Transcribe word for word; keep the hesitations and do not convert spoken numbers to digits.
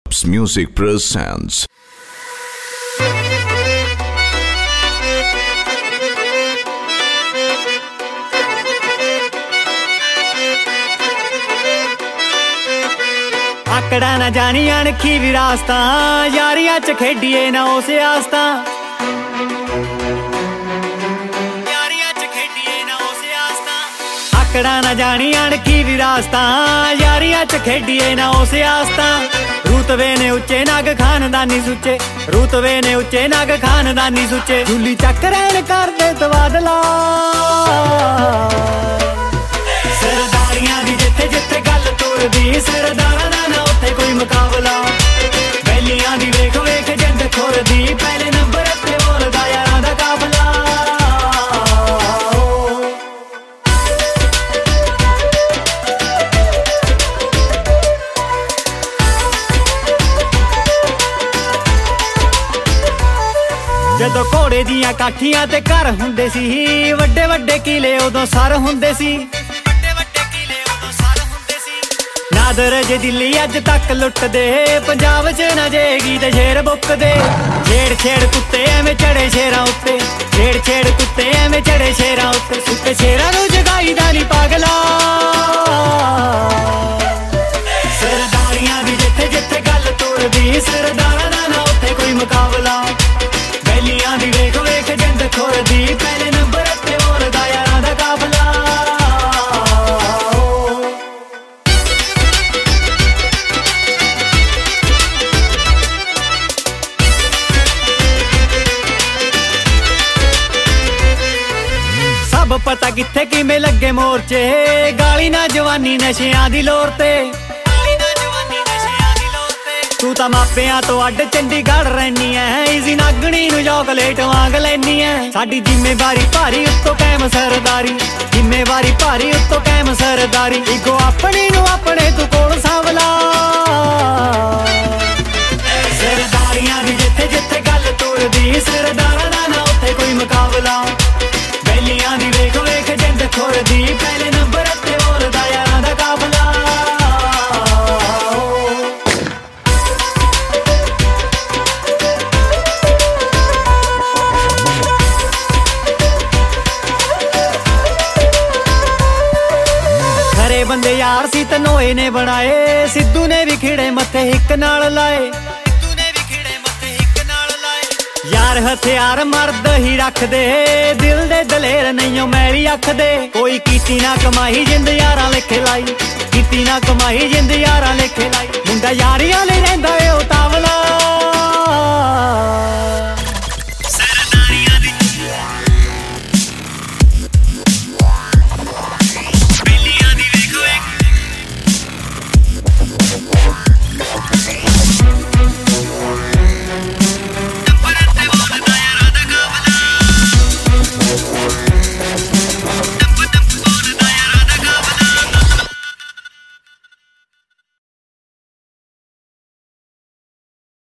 Music presents. आकड़ा ना जानी अणखी विरासता यारियां च खेडिए ना उस आस्ता यारियां च खेडिए ना उस आस्ता आकड़ा ना जानी अणखी विरासता यारियां च खेडिए ना उस आस्ता रूतवे ने उच्चे नग खानदानी सुचे रूतवे ने उच्चे नग खानदानी सुचे झूली चक रैन कर दे तबादला सरदारियां दी जिथे जिथे गल तुरदी सरदारां दा ना उत्थे कोई मुकाबला बैलियां दी वेख वेख जिंद खुरदी पहले नंबर ते बोलदा यारां दा काबला ਜਦੋਂ ਘੋੜੇ ਦੀਆਂ ਕਾਠੀਆਂ ਤੇ ਘਰ ਹੁੰਦੇ ਸੀ ਵੱਡੇ ਵੱਡੇ ਕਿਲੇ ਉਦੋਂ ਸਰ ਹੁੰਦੇ ਸੀ ਵੱਡੇ ਵੱਡੇ ਕਿਲੇ ਉਦੋਂ ਸਰ ਹੁੰਦੇ ਸੀ ਨਾਦਰ ਜੇ ਦਿੱਲੀ ਅੱਜ ਤੱਕ ਲੁੱਟਦੇ ਪੰਜਾਬ 'ਚ ਨਾ ਜੇਗੀ ਤੇ ਸ਼ੇਰ ਬੁੱਕਦੇ ਛੇੜ ਛੇੜ ਕੁੱਤੇ ਐਵੇਂ ਚੜੇ ਸ਼ੇਰਾਂ ਉੱਤੇ ਛੇੜ ਛੇੜ ਕੁੱਤੇ ਐਵੇਂ ਚੜੇ ਸ਼ੇਰਾਂ ਉੱਤੇ ਸੁੱਤੇ ਸ਼ੇਰਾਂ ਨੂੰ ਜਗਾਈਦਾ ਨਹੀਂ ਪਾਗਲਾ ਸਰਦਾਰੀਆਂ ਦੀ ਜਿੱਥੇ ਜਿੱਥੇ ਗੱਲ ਤੁਰਦੀ ਸਰਦਾਰਾਂ ਦਾ ਨਾ ਉੱਥੇ ਕੋਈ ਮੁਕਾਬਲਾ बैलियां दी वेख वेख जिंद खुरदी पहले नंबर ते बोलदा यारां दा काबला सब पता किथे किवें लगे मोर्चे गाली ना जवानी नशियां दी लोर ते तू ਤਾਂ ਮਾਪਿਆਂ ਤੋਂ ਅੱਡ ਚੰਡੀਗੜ੍ਹ ਰਹਿਨੀ ਐ ਈਜ਼ੀ ਨਾਗਣੀ ਨੂੰ ਚੋਕਲੇਟ ਵਾਂਗ ਲੈਨੀ ਐ ਸਾਡੀ ਜ਼ਿੰਮੇਵਾਰੀ ਭਾਰੀ ਉੱਤੋਂ ਕਾਇਮ ਸਰਦਾਰੀ ਜ਼ਿੰਮੇਵਾਰੀ ਭਾਰੀ ਉੱਤੋਂ ਕਾਇਮ ਸਰਦਾਰੀ ਇਗੋ ਆਪਣੀ ਨੂੰ ਆਪਣੇ ਤੂੰ ਕੋਲ ਸਾਂਭਲਾ ਸਰਦਾਰੀਆਂ ਦੀ ਜਿੱਥੇ ਜਿੱਥੇ ਗੱਲ ਤੁਰਦੀ ਸਰਦਾਰਾਂ ਦਾ ਨਾ ਉੱਥੇ ਕੋਈ ਮੁਕਾਬਲਾ ਬੈਲੀਆਂ ਦੀ ਵੇਖ ਵੇਖ ਜਿੰਦ ਖੁਰਦੀ ਪਹਿਲੇ ਨੰਬਰ ਤੇ ਬੋਲਦਾ ਯਾਰਾਂ ਦਾ ਕਾਬਲਾ ਬੰਦੇ ਯਾਰ ਸੀ ਤਨੋਏ ਨੇ ਬਣਾਏ ਸਿੱਧੂ ਨੇ ਵੀ ਖਿੜੇ ਮੱਥੇ ਇੱਕ ਨਾਲ ਲਾਏ ਸਿੱਧੂ ਨੇ ਵੀ ਖਿੜੇ ਮੱਥੇ ਇੱਕ ਨਾਲ ਲਾਏ ਯਾਰ ਹਥਿਆਰ ਮਰਦ ਹੀ ਰੱਖਦੇ ਦਿਲ ਦੇ ਦਲੇਰ ਨਹੀਂਓ ਮੈਲੀ ਅੱਖ ਦੇ ਕੋਈ ਕੀਤੀ ਨਾ ਕਮਾਈ ਜਿੰਦ ਯਾਰਾਂ ਲੇਖੇ ਲਾਈ ਕੀਤੀ ਨਾ ਕਮਾਈ ਜਿੰਦ ਯਾਰਾਂ ਲੇਖੇ ਲਾਈ ਮੁੰਡਾ ਯਾਰੀਆਂ ਲਈ ਰਹਿੰਦਾ